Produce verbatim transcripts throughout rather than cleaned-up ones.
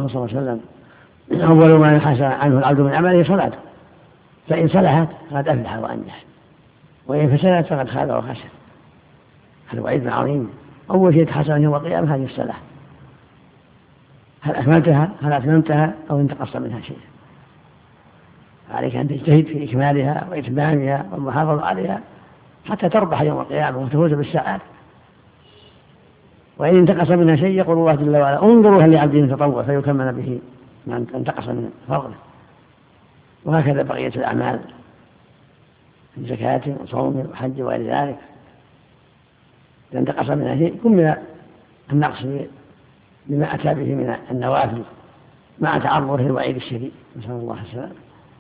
قوله صلى الله عليه وسلم أول ما يحاسب عنه العبد من عمله صلاته، فإن صلحت فقد أفلح وأنجح، وإن فسدت فقد خاب وخسر. هذا وعيد عظيم. أول شيء تحاسب يوم القيامة هذه الصلاة، هل أكملتها هل أتممتها أو انتقصت منها شيء. عليك أن تجتهد في إكمالها وإتمامها والمحافظة عليها حتى تربح يوم القيامة وتفوز بالسعادة. وإن انتقص منها شيء يقول الله جل وعلا انظروا هل لعبد تطوع فيكمل به ما انتقص من فضله. وهكذا بقية الأعمال من زكاة وصوم وحج وغير ذلك، إذا انتقص منها شيء كمل النقص بما أتى به من النوافل مع تعرضه للوعيد الشديد، نسأل الله السلامة.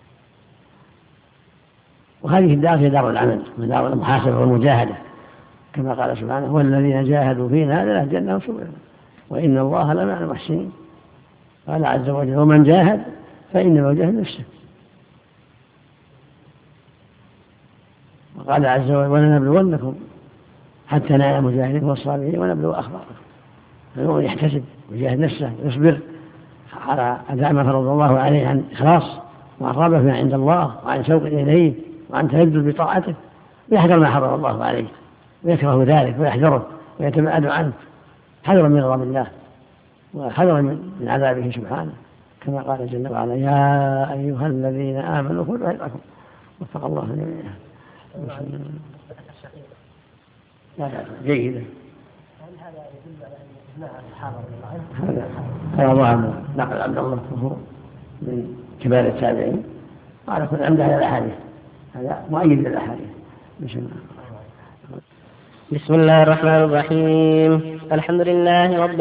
وهذه الدار هي دار العمل ودار المحاسبة والمجاهدة، كما قال سبحانه والذين جاهدوا فينا لنهدينهم سبلنا وإن الله لمع المحسنين. قال عز وجل ومن جاهد فإنما يجاهد نفسه. وقال عز وجل ولنبلونكم حتى نعلم المجاهدين والصابرين ونبلو أخباركم. فالمؤمن يحتسب ويجاهد نفسه ويصبر على أداء ما فرض الله عليه عن إخلاص وعن رغبة عند الله وعن شوق إليه وعن تلذذ بطاعته، ويحذر ما حرم الله عليه ويكره ذلك ويحذره ويتباعد عنه حذرا من غضب الله وحذرا من عذابه سبحانه، كما قال جل وعلا يا أيها الذين آمنوا خذوا حذركم. وفق الله جميعا. لا لا جيدة. هل هذا يدل على أن إجماع الصحابة هذا هذا ضعف نقل عبد الله من كبار التابعين قال كل عمده على الأحاديث، هذا مؤيد للأحاديث. بسم الله الرحمن الرحيم. الحمد لله رب